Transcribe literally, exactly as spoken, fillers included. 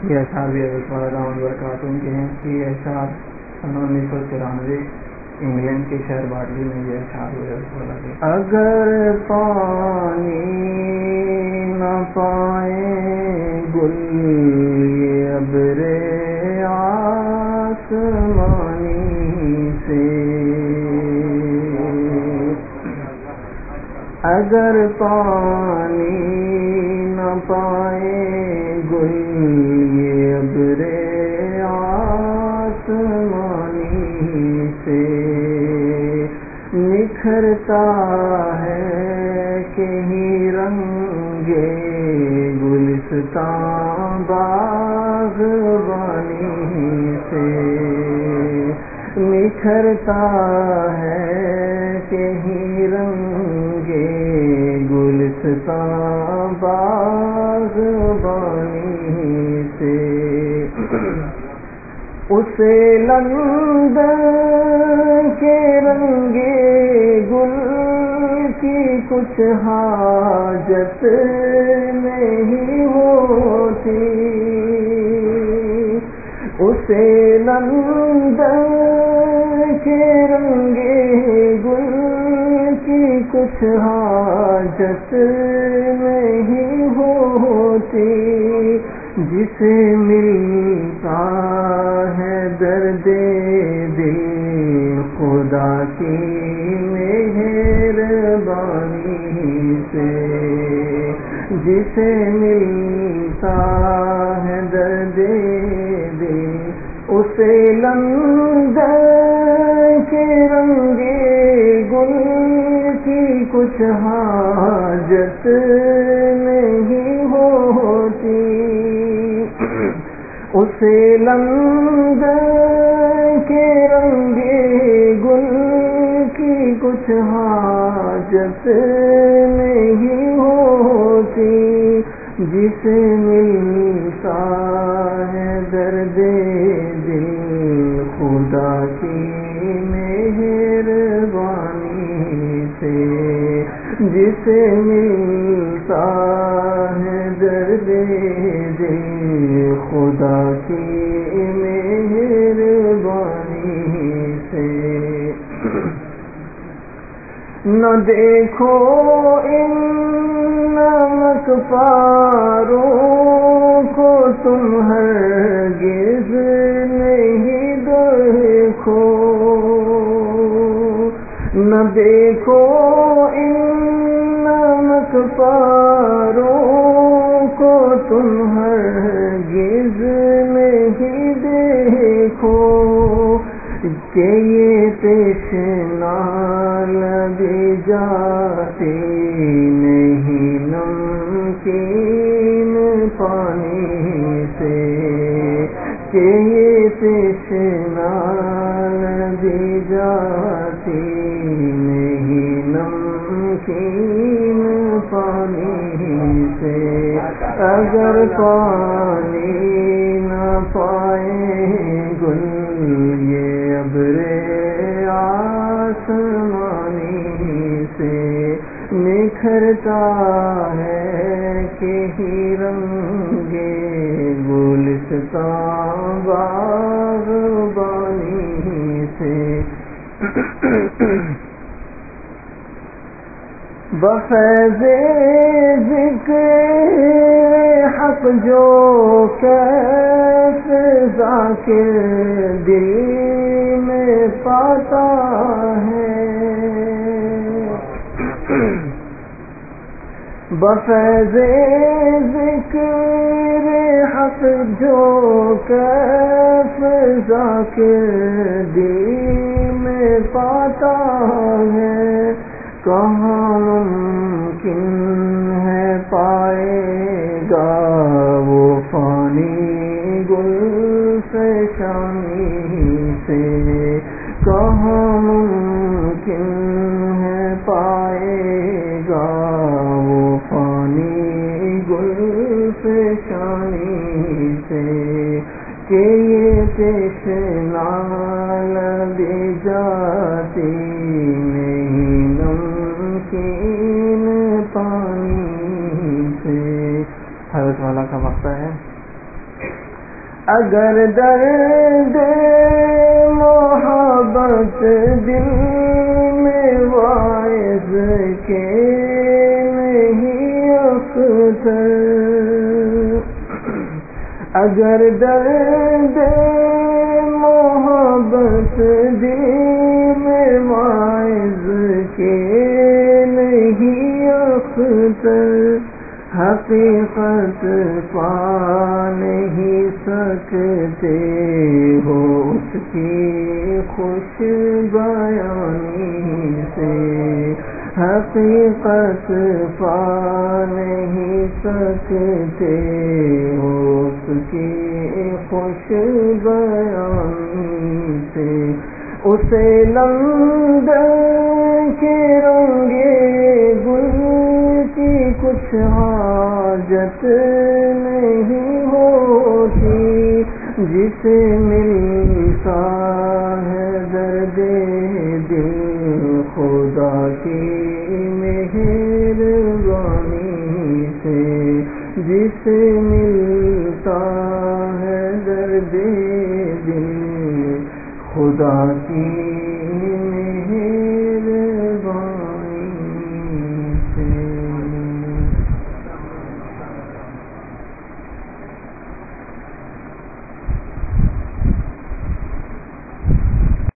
یہ اشعار بھی حضرت والا دامت برکاتہ ان کے ہیں. یہ اشعار سن انیس سو چورانوے انگلینڈ کے شہر باڈلی میں یہ اشعار ہوئے حضرت والا کے. اگر پانی نہ پائے گل یہ ابر آسمانی سے، اگر پانی نہ پائے گل یہ ابر آسمانی سے، نکھرتا ہے کہیں رنگ گلستان باغبانی سے، نکھرتا ہے کہیں رنگ گلستان باغبانی سے. اسے لندن کے رنگے گل کی کچھ حاجت نہیں ہوتی، اسے لندن کے رنگے گل کی کچھ حاجت نہیں ہوتی، جسے ملتا ہے درد دل خدا کی مہربانی سے، جسے ملتا ہے درد دل اسے لندن کے رنگے گل کی کچھ حاجت نہیں ہوتی، اسے لندن کے رنگے گل کی کچھ حاجت نہیں ہوتی، جسے ملتا ہے درد دل خدا کی مہربانی سے، جسے ملتا ہے درد دل خدا کی مہربانی سے. نہ دیکھو ان نمک پاروں کو تم ہرگز نہیں دیکھو، نہ دیکھو ان نمک پاروں کو تم ہرگز نہیں دیکھو، کہ یہ تشنا لگی جاتی نہیں نمکین پانی سے، کہ یہ تشنا لگی جاتی نہیں نمکین پانی سے، اگر پانی نہ پائے گل یہ ابر آسمانی سے، نکھرتا ہے کہیں رنگ گلستان باغبانی سے. بفیض ذکر حق جو کیف ذاکر دل میں پاتا ہے، بفیض ذکر حق جو کیف ذاکر دل میں پاتا ہے، کہاں ممکن ہے پائے گا وہ فانی گل فشانی سے، کہاں ممکن ہے پائے گا وہ فانی گل فشانی سے، کہ یہ تشنا لگی جاتی نہیں نمکین پانی سے. حضرت والا کا وقت ہے. اگر درد محبت دل میں واعظ کے نہیں اختر، اگر درد محبت دل میں واعظ کے نہیں اختر، حقیقت پا نہیں سکتے ہو اس کی خوش بیانی سے، حقیقت پا نہیں سکتے ہو اس کی خوش بیانی سے، اسے لندن کے رنگے گل کی کچھ حاجت نہیں ہوتی، جسے ملتا ہے درد دل خدا کی مہربانی سے، جسے ملتا ہے درد دل خدا کی